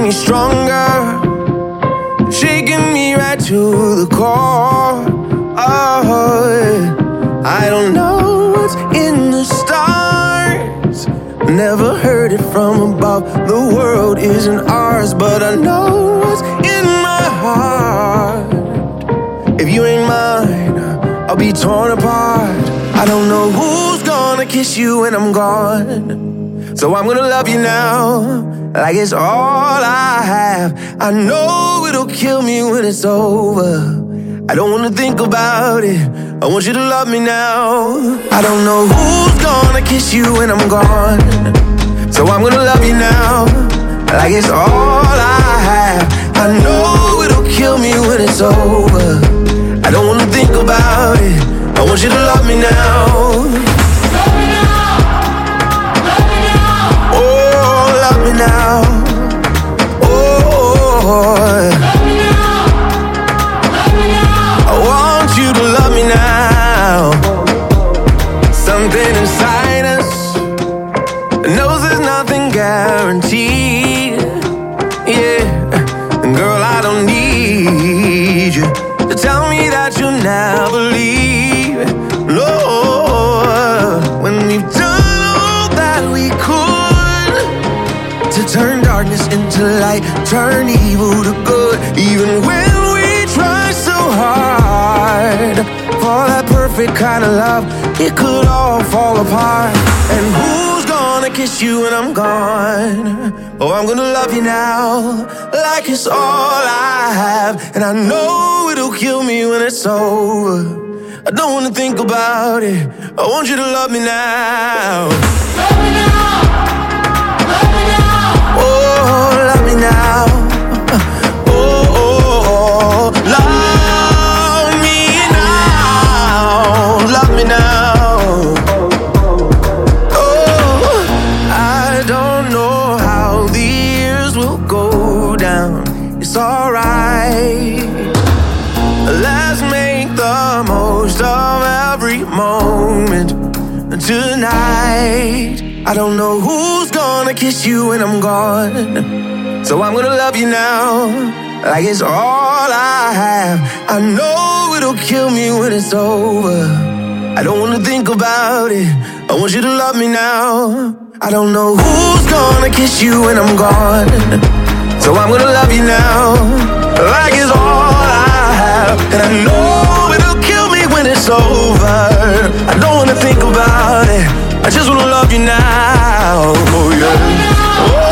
me stronger, shaking me right to the core. Oh, yeah. I don't know what's in the stars, never heard it from above. The world isn't ours, but I know what's in my heart. If you ain't mine, I'll be torn apart. I don't know who's gonna kiss you when I'm gone, so I'm gonna love you now, like it's all I have. I know it'll kill me when it's over. I don't wanna think about it, I want you to love me now. I don't know who's gonna kiss you when I'm gone, so I'm gonna love you now, like it's all I have. I know it'll kill me when it's over. I don't wanna think about it, I want you to love me now. Love me now, love me now. Oh, love me now. Oh, love me now, love me now. I want you to love me now. Something inside us knows there's nothing guaranteed. Yeah, and girl, I don't need you to tell me that you'll never leave. No, when we've done all that we could to turn darkness into light, turn evil to good. Even when we try so hard for that perfect kind of love, it could all fall apart. And who's gonna kiss you when I'm gone? Oh, I'm gonna love you now, like it's all I have. And I know it'll kill me when it's over. I don't wanna think about it, I want you to love me now. Love me now, love me now. Oh, love me now. Oh, oh, oh, love me now. Love me now. Oh, I don't know how the years will go down. It's alright. Let's make the most of every moment tonight. I don't know who's gonna kiss you when I'm gone, so I'm gonna love you now, like it's all I have. I know it'll kill me when it's over. I don't wanna think about it, I want you to love me now. I don't know who's gonna kiss you when I'm gone, so I'm gonna love you now, like it's all I have. And I know it'll kill me when it's over. I don't wanna think about it, I just wanna love you now. Oh yeah.